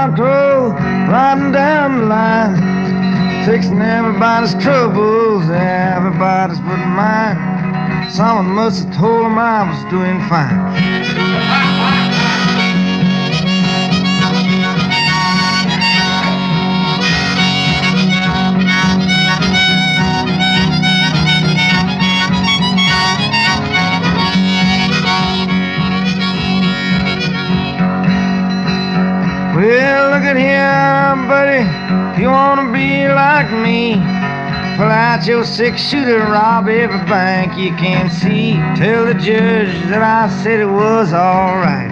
Montrose, riding down the line, fixing everybody's troubles, everybody's but mine. Someone must have told him I was doing fine. Well, look at here, buddy, if you wanna be like me, pull out your 6-shooter, rob every bank you can see. Tell the judge that I said it was alright.